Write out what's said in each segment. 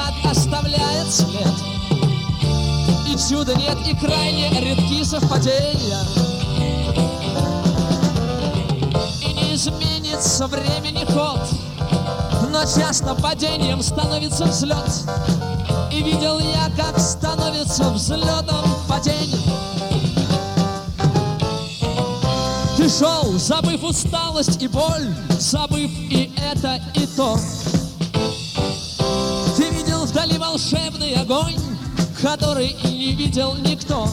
шаг оставляет след. И чуда нет, и крайне редки совпадения. И не изменится времени ход, но часто падением становится взлет. И видел я, как становится взлетом падение. Ты шел, забыв усталость и боль, забыв и это, и то. Ты видел вдали волшебный огонь, который и не видел никто.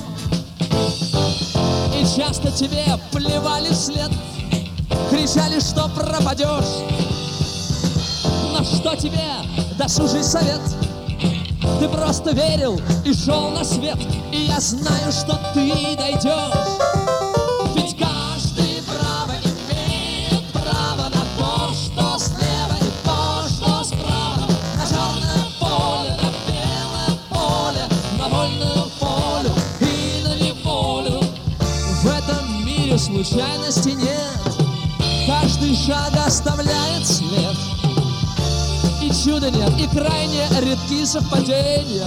И часто тебе плевали вслед, кричали, что пропадешь. Но что тебе досужий совет? Ты просто верил и шел на свет. И я знаю, что ты дойдешь. Ведь каждый право имеет право на то, что слева, и то, что справа. На черное поле, на белое поле, на вольную волю и на неволю. В этом мире случайности нет. Каждый шаг оставляет след. И чуда нет, и крайне редки совпадения.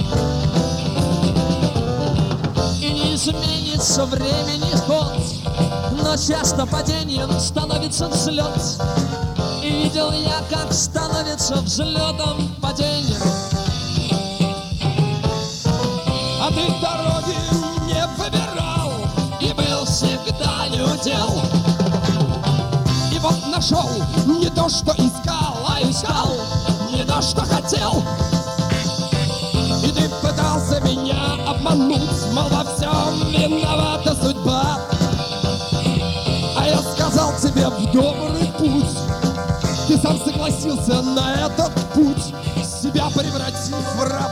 И не изменится времени ход, но часто падением становится взлет. И видел я, как становится взлетом падение. А ты дороги не выбирал и был всегда неудел. И вот нашел не то, что искал, а искал не то, что хотел. И ты пытался меня обмануть, мол, во всем виновата судьба. А я сказал тебе в добрый путь. Ты сам согласился на этот путь, себя превратив в раба.